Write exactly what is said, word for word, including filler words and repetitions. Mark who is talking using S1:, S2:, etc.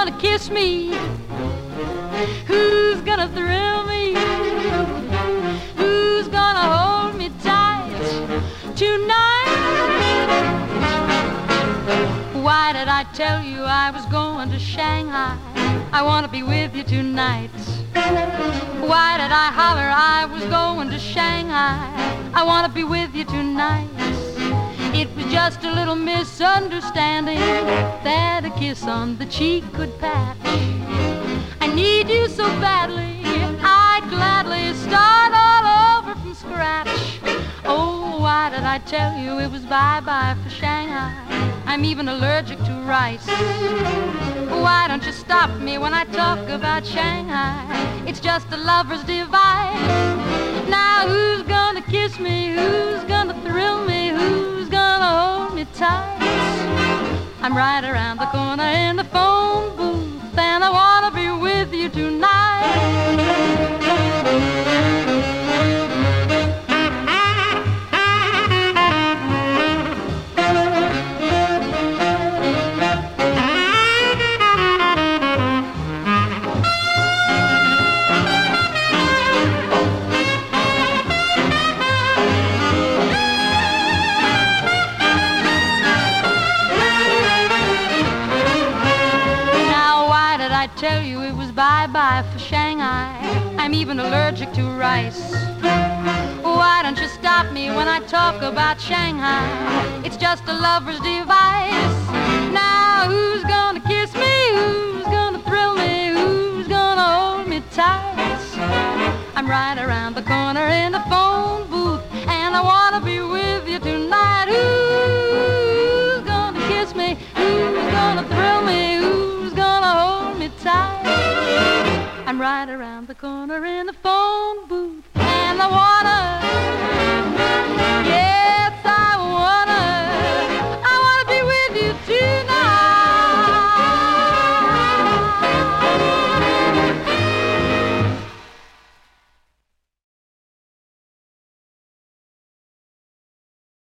S1: gonna kiss me? Who's gonna thrill me? Who's gonna hold me tight tonight? Why did I tell you I was going to Shanghai? I wanna be with you tonight. Why did I holler I was going to Shanghai? I wanna be with you tonight. It was just a little misunderstanding that a kiss on the cheek could patch. I need you so badly, I'd gladly start all over from scratch. Oh, why did I tell you it was bye-bye for Shanghai? I'm even allergic to rice. Why don't you stop me when I talk about Shanghai? It's just a lover's device. Now who's gonna kiss me? Who's gonna thrill me? Who's gonna hold me tight? I'm right around the corner in the phone booth, and I wanna be with you tonight. Tell you it was bye-bye for Shanghai. I'm even allergic to rice. Why don't you stop me when I talk about Shanghai? It's just a lover's device. Now who's gonna kiss me? Who's gonna thrill me? Who's gonna hold me tight? I'm right around the corner in the phone booth, and I wanna be with you tonight. Who's gonna kiss me? Who's gonna thrill me? Who's gonna hold me tight? I'm right around the corner in the phone booth.